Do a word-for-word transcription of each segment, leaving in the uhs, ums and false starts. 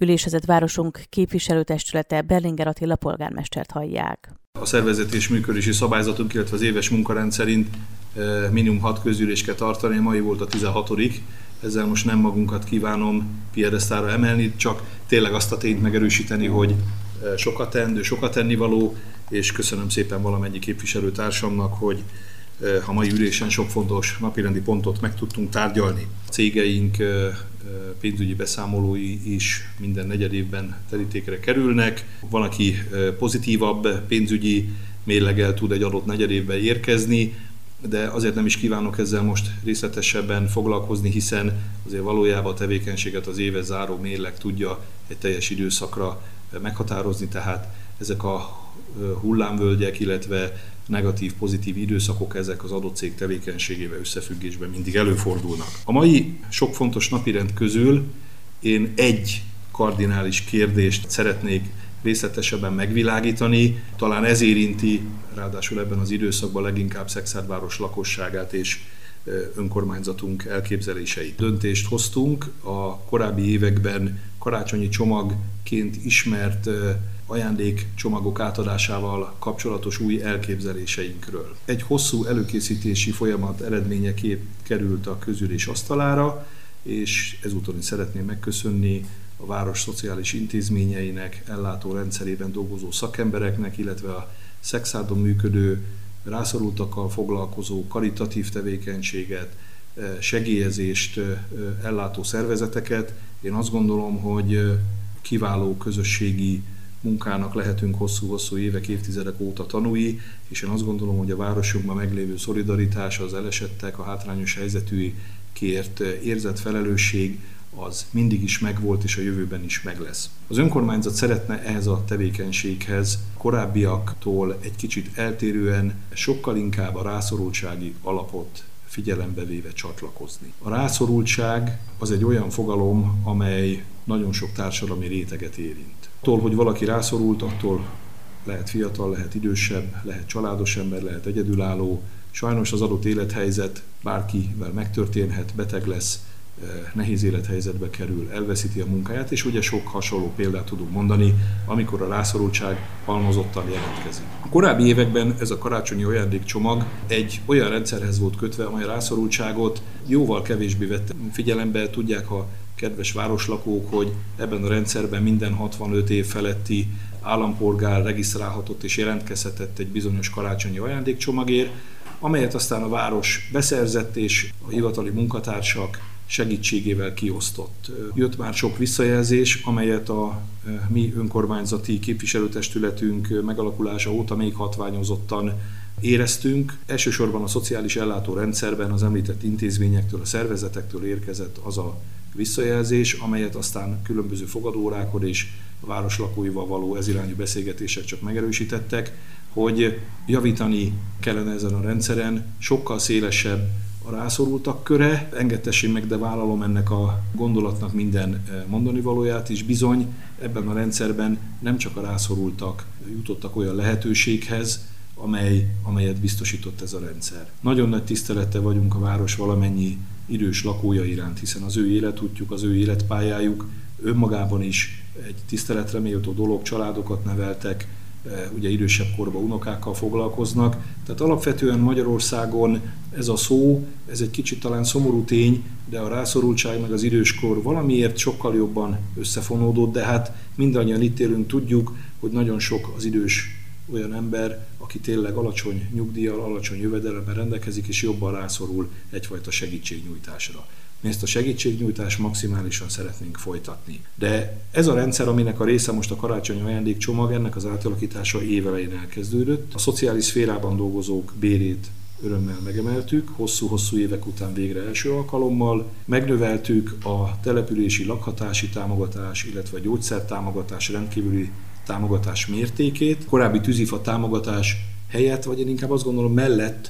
Ülésezett városunk képviselőtestülete Berlinger Attila polgármestert hallják. A szervezeti és működési szabályzatunk, illetve az éves munkarend szerint minimum hat közgyűlést kell tartani, mai volt a tizenhatodik Ezzel most nem magunkat kívánom piedesztára emelni, csak tényleg azt a tényt megerősíteni, hogy sokat teendő, sokat tennivaló, és köszönöm szépen valamennyi képviselőtársamnak, hogy a mai ülésen sok fontos napirendi pontot meg tudtunk tárgyalni. A cégeink pénzügyi beszámolói is minden negyed évben terítékre kerülnek. Van, aki pozitívabb pénzügyi mérleggel tud egy adott negyed évben érkezni, de azért nem is kívánok ezzel most részletesebben foglalkozni, hiszen azért valójában a tevékenységet az éves záró mérleg tudja egy teljes időszakra meghatározni, tehát ezek a hullámvölgyek, illetve negatív-pozitív időszakok ezek az adott cég tevékenységével összefüggésben mindig előfordulnak. A mai sok fontos napirend közül én egy kardinális kérdést szeretnék részletesebben megvilágítani. Talán ez érinti, ráadásul ebben az időszakban leginkább Szekszárd lakosságát és önkormányzatunk elképzeléseit. Döntést hoztunk a korábbi években karácsonyi csomagként ismert ajándékcsomagok átadásával kapcsolatos új elképzeléseinkről. Egy hosszú előkészítési folyamat eredményeképp került a közülés asztalára, és ezúton is szeretném megköszönni a város szociális intézményeinek, ellátó rendszerében dolgozó szakembereknek, illetve a Szekszárdon működő rászorultakkal foglalkozó karitatív tevékenységet, segélyezést ellátó szervezeteket. Én azt gondolom, hogy kiváló közösségi munkának lehetünk hosszú-hosszú évek, évtizedek óta tanúi, és én azt gondolom, hogy a városunkban meglévő szolidaritás, az elesettek, a hátrányos helyzetűekért érzett felelősség az mindig is megvolt, és a jövőben is meg lesz. Az önkormányzat szeretne ehhez a tevékenységhez korábbiaktól egy kicsit eltérően, sokkal inkább a rászorultsági alapot figyelembe véve csatlakozni. A rászorultság az egy olyan fogalom, amely nagyon sok társadalmi réteget érint. Attól, hogy valaki rászorult, attól lehet fiatal, lehet idősebb, lehet családos ember, lehet egyedülálló. Sajnos az adott élethelyzet bárkivel megtörténhet, beteg lesz, nehéz élethelyzetbe kerül, elveszíti a munkáját, és ugye sok hasonló példát tudunk mondani, amikor a rászorultság halmozottan jelentkezik. A korábbi években ez a karácsonyi ajándékcsomag egy olyan rendszerhez volt kötve, amely a rászorultságot jóval kevésbé vette figyelembe. Tudják a kedves városlakók, hogy ebben a rendszerben minden hatvanöt év feletti állampolgár regisztrálhatott és jelentkezhetett egy bizonyos karácsonyi ajándékcsomagért, amelyet aztán a város beszerzett, és a hivatali munkatársak segítségével kiosztott. Jött már sok visszajelzés, amelyet a mi önkormányzati képviselőtestületünk megalakulása óta még hatványozottan éreztünk. Elsősorban a szociális ellátó rendszerben az említett intézményektől, a szervezetektől érkezett az a visszajelzés, amelyet aztán különböző fogadóórákon és a város lakóival való ezirányú beszélgetések csak megerősítettek, hogy javítani kellene ezen a rendszeren, sokkal szélesebb a rászorultak köre. Engedtessék meg, de vállalom ennek a gondolatnak minden mondani valóját is. Bizony ebben a rendszerben nem csak a rászorultak jutottak olyan lehetőséghez, amely, amelyet biztosított ez a rendszer. Nagyon nagy tisztelettel vagyunk a város valamennyi idős lakója iránt, hiszen az ő életútjuk, az ő életpályájuk önmagában is egy tiszteletre méltó dolog, családokat neveltek, ugye idősebb korban unokákkal foglalkoznak. Tehát alapvetően Magyarországon ez a szó, ez egy kicsit talán szomorú tény, de a rászorultság meg az időskor valamiért sokkal jobban összefonódott, de hát mindannyian itt élünk, tudjuk, hogy nagyon sok az idős olyan ember, aki tényleg alacsony nyugdíjjal, alacsony jövedelemmel rendelkezik, és jobban rászorul egyfajta segítségnyújtásra. Mi ezt a segítségnyújtást maximálisan szeretnénk folytatni. De ez a rendszer, aminek a része most a karácsonyi ajándékcsomag, ennek az átalakítása évelején elkezdődött. A szociális szférában dolgozók bérét örömmel megemeltük, hosszú-hosszú évek után végre első alkalommal. Megnöveltük a települési lakhatási támogatás, illetve a gyógyszertámogatás rendkívüli támogatás mértékét. Korábbi tűzifa támogatás helyett, vagy én inkább azt gondolom mellett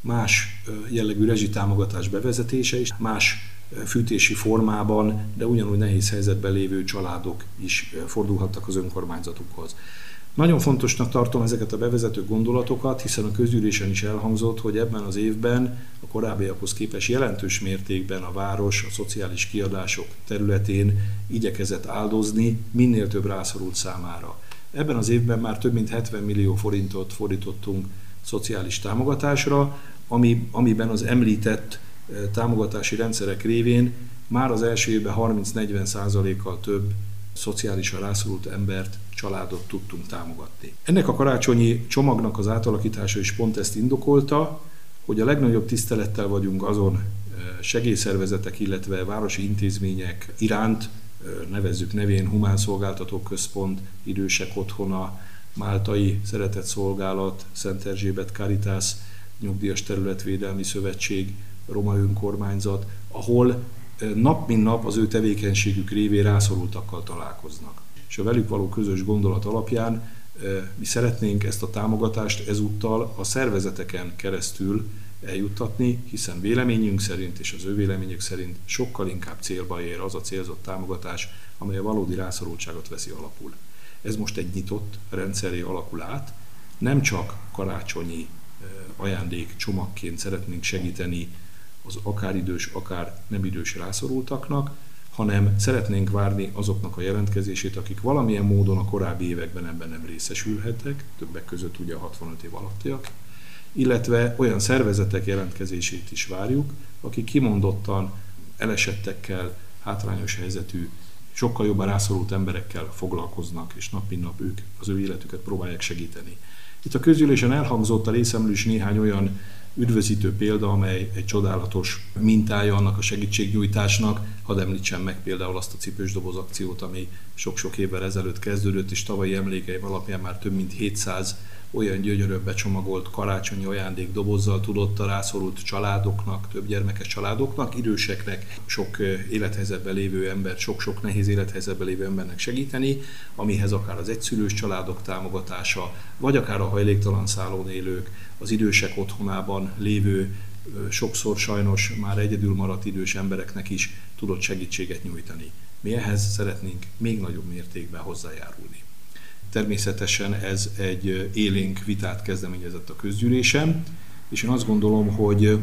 más jellegű rezsitámogatás bevezetése is, más fűtési formában, de ugyanúgy nehéz helyzetben lévő családok is fordulhattak az önkormányzatukhoz. Nagyon fontosnak tartom ezeket a bevezető gondolatokat, hiszen a közgyűlésen is elhangzott, hogy ebben az évben a korábbiakhoz képest jelentős mértékben a város a szociális kiadások területén igyekezett áldozni minél több rászorult számára. Ebben az évben már több mint hetven millió forintot fordítottunk szociális támogatásra, ami, amiben az említett támogatási rendszerek révén már az első évben harminc-negyven százalékkal több szociálisan rászorult embert, családot tudtunk támogatni. Ennek a karácsonyi csomagnak az átalakítása is pont ezt indokolta, hogy a legnagyobb tisztelettel vagyunk azon segélyszervezetek, illetve városi intézmények iránt, nevezzük nevén Humán Szolgáltató Központ, Idősek Otthona, Máltai Szeretett Szolgálat, Szent Erzsébet Caritas, Nyugdíjas Területvédelmi Szövetség, Roma Önkormányzat, ahol nap mint nap az ő tevékenységük révén rászorultakkal találkoznak. És a velük való közös gondolat alapján mi szeretnénk ezt a támogatást ezúttal a szervezeteken keresztül eljuttatni, hiszen véleményünk szerint és az ő véleményük szerint sokkal inkább célba ér az a célzott támogatás, amely a valódi rászorultságot veszi alapul. Ez most egy nyitott rendszerré alakul át, nem csak karácsonyi ajándék csomagként szeretnénk segíteni az akár idős, akár nem idős rászorultaknak, hanem szeretnénk várni azoknak a jelentkezését, akik valamilyen módon a korábbi években ebben nem részesülhettek, többek között ugye a hatvanöt év alattiak, illetve olyan szervezetek jelentkezését is várjuk, akik kimondottan elesettekkel, hátrányos helyzetű, sokkal jobban rászorult emberekkel foglalkoznak, és nap mint nap ők az ő életüket próbálják segíteni. Itt a közgyűlésen elhangzott a részemről is néhány olyan üdvözítő példa, amely egy csodálatos mintája annak a segítségnyújtásnak. Hadd említsem meg például azt a cipős doboz akciót, ami sok-sok évvel ezelőtt kezdődött, és tavalyi emlékeim alapján már több mint hétszáz olyan gyönyörűen becsomagolt karácsonyi ajándék dobozzal tudott a rászorult családoknak, több gyermekes családoknak, időseknek, sok élethelyzetben lévő ember, sok-sok nehéz élethelyzetben lévő embernek segíteni, amihez akár az egyszülős családok támogatása, vagy akár a hajléktalan szállón élők, az idősek otthonában lévő, sokszor sajnos már egyedül maradt idős embereknek is tudott segítséget nyújtani. Mi ehhez szeretnénk még nagyobb mértékben hozzájárulni. Természetesen ez egy élénk vitát kezdeményezett a közgyűlésen, és én azt gondolom, hogy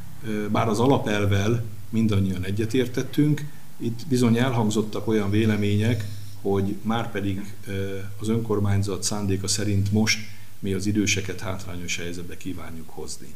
bár az alapelvvel mindannyian egyetértettünk, itt bizony elhangzottak olyan vélemények, hogy márpedig az önkormányzat szándéka szerint most mi az időseket hátrányos helyzetbe kívánjuk hozni.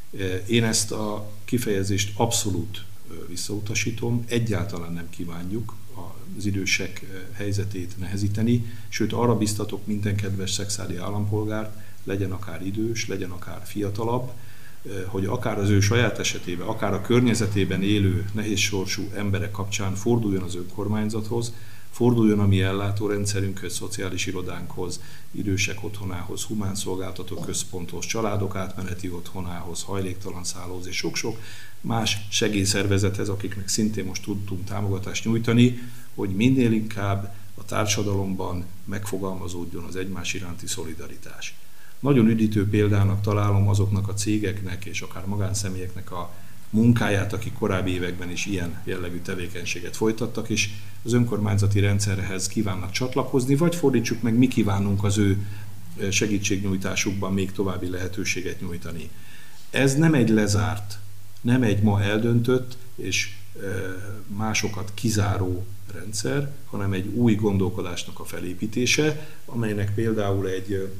Én ezt a kifejezést abszolút visszautasítom, egyáltalán nem kívánjuk az idősek helyzetét nehezíteni, sőt arra biztatok minden kedves szexádi állampolgárt, legyen akár idős, legyen akár fiatalabb, hogy akár az ő saját esetében, akár a környezetében élő nehézsorsú emberek kapcsán forduljon az önkormányzathoz, forduljon a mi ellátórendszerünkhöz, szociális irodánkhoz, idősek otthonához, humán szolgáltató központhoz, családok átmeneti otthonához, hajléktalan szállóhoz és sok-sok más segélyszervezethez, akiknek szintén most tudtunk támogatást nyújtani, hogy minél inkább a társadalomban megfogalmazódjon az egymás iránti szolidaritás. Nagyon üdítő példának találom azoknak a cégeknek és akár magánszemélyeknek a munkáját, akik korábbi években is ilyen jellegű tevékenységet folytattak, és az önkormányzati rendszerhez kívánnak csatlakozni, vagy fordítsuk meg, mi kívánunk az ő segítségnyújtásukban még további lehetőséget nyújtani. Ez nem egy lezárt, nem egy ma eldöntött és másokat kizáró rendszer, hanem egy új gondolkodásnak a felépítése, amelynek például egy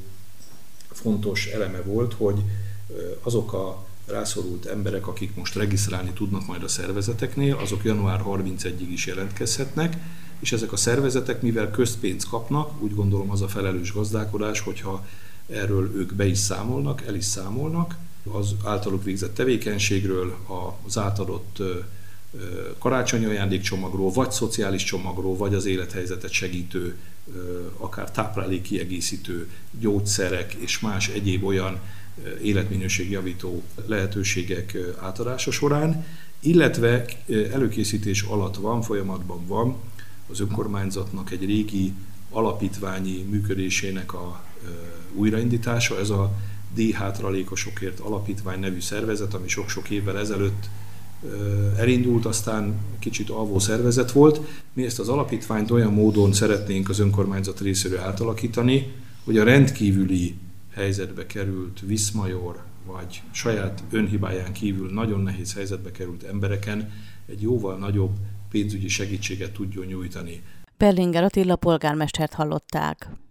fontos eleme volt, hogy azok a rászorult emberek, akik most regisztrálni tudnak majd a szervezeteknél, azok január harmincegyedikéig is jelentkezhetnek, és ezek a szervezetek, mivel közpénzt kapnak, úgy gondolom az a felelős gazdálkodás, hogyha erről ők be is számolnak, el is számolnak, az általuk végzett tevékenységről, az átadott karácsonyi ajándékcsomagról, vagy szociális csomagról, vagy az élethelyzetet segítő, akár táplálékkiegészítő gyógyszerek és más egyéb olyan életminőségjavító lehetőségek átadása során, illetve előkészítés alatt van, folyamatban van az önkormányzatnak egy régi alapítványi működésének a újraindítása, ez a D-hátralékosokért alapítvány nevű szervezet, ami sok-sok évvel ezelőtt elindult, aztán kicsit alvó szervezet volt. Mi ezt az alapítványt olyan módon szeretnénk az önkormányzat részéről átalakítani, hogy a rendkívüli helyzetbe került viszmajor, vagy saját önhibáján kívül nagyon nehéz helyzetbe került embereken egy jóval nagyobb pénzügyi segítséget tudjon nyújtani. Berlinger Attila polgármestert hallották.